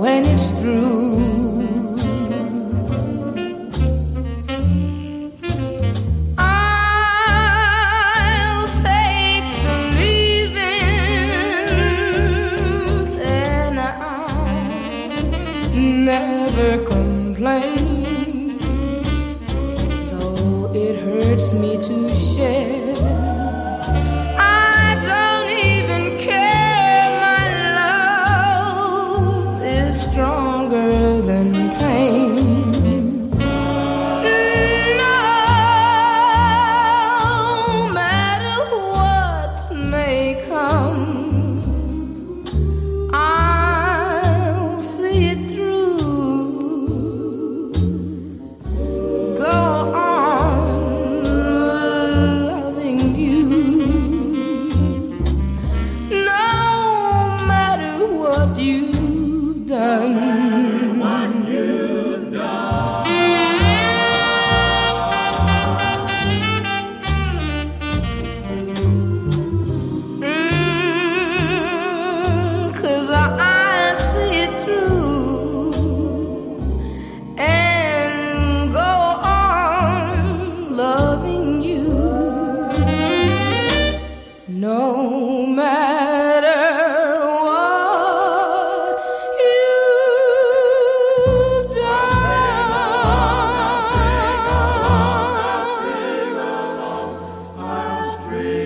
when it's through. I'll take the leavings and I'll never complain, though it hurts me to share. Stronger than pain. No matter what may come, I'll see it through. Go on loving you, no matter what you've done. What you've done. 'Cause I see it through and go on loving you, no matter free.